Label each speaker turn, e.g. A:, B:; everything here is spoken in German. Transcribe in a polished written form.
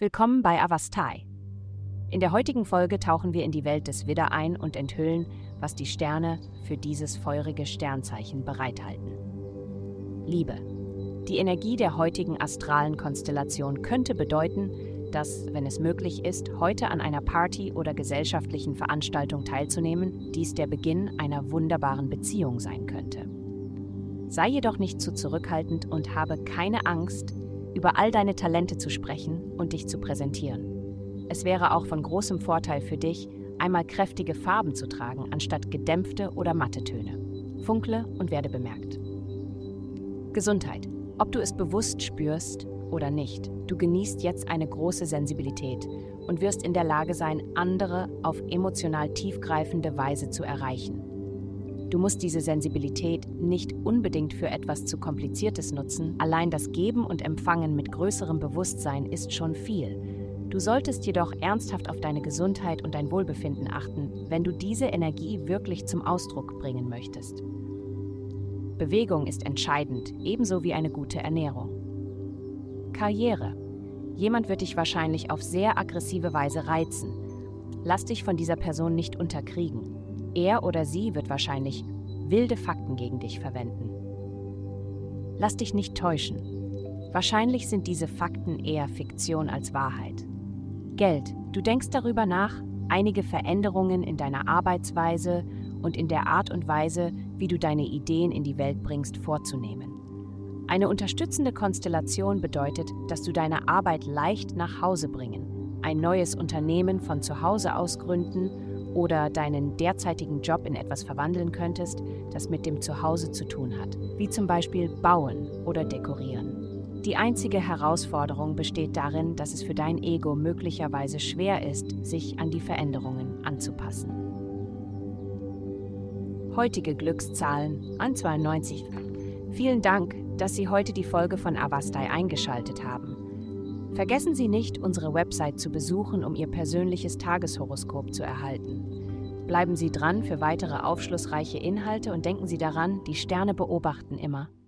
A: Willkommen bei Avastai. In der heutigen Folge tauchen wir in die Welt des Widder ein und enthüllen, was die Sterne für dieses feurige Sternzeichen bereithalten. Liebe. Die Energie der heutigen astralen Konstellation könnte bedeuten, dass, wenn es möglich ist, heute an einer Party oder gesellschaftlichen Veranstaltung teilzunehmen, dies der Beginn einer wunderbaren Beziehung sein könnte. Sei jedoch nicht zu zurückhaltend und habe keine Angst, über all deine Talente zu sprechen und dich zu präsentieren. Es wäre auch von großem Vorteil für dich, einmal kräftige Farben zu tragen, anstatt gedämpfte oder matte Töne. Funkle und werde bemerkt. Gesundheit. Ob du es bewusst spürst oder nicht, du genießt jetzt eine große Sensibilität und wirst in der Lage sein, andere auf emotional tiefgreifende Weise zu erreichen. Du musst diese Sensibilität nicht unbedingt für etwas zu Kompliziertes nutzen, allein das Geben und Empfangen mit größerem Bewusstsein ist schon viel. Du solltest jedoch ernsthaft auf deine Gesundheit und dein Wohlbefinden achten, wenn du diese Energie wirklich zum Ausdruck bringen möchtest. Bewegung ist entscheidend, ebenso wie eine gute Ernährung. Karriere. Jemand wird dich wahrscheinlich auf sehr aggressive Weise reizen. Lass dich von dieser Person nicht unterkriegen. Er oder sie wird wahrscheinlich wilde Fakten gegen dich verwenden. Lass dich nicht täuschen. Wahrscheinlich sind diese Fakten eher Fiktion als Wahrheit. Geld. Du denkst darüber nach, einige Veränderungen in deiner Arbeitsweise und in der Art und Weise, wie du deine Ideen in die Welt bringst, vorzunehmen. Eine unterstützende Konstellation bedeutet, dass du deine Arbeit leicht nach Hause bringen, ein neues Unternehmen von zu Hause aus gründen oder deinen derzeitigen Job in etwas verwandeln könntest, das mit dem Zuhause zu tun hat, wie zum Beispiel Bauen oder Dekorieren. Die einzige Herausforderung besteht darin, dass es für dein Ego möglicherweise schwer ist, sich an die Veränderungen anzupassen. Heutige Glückszahlen 192. Vielen Dank, dass Sie heute die Folge von Avastai eingeschaltet haben. Vergessen Sie nicht, unsere Website zu besuchen, um Ihr persönliches Tageshoroskop zu erhalten. Bleiben Sie dran für weitere aufschlussreiche Inhalte und denken Sie daran, die Sterne beobachten immer.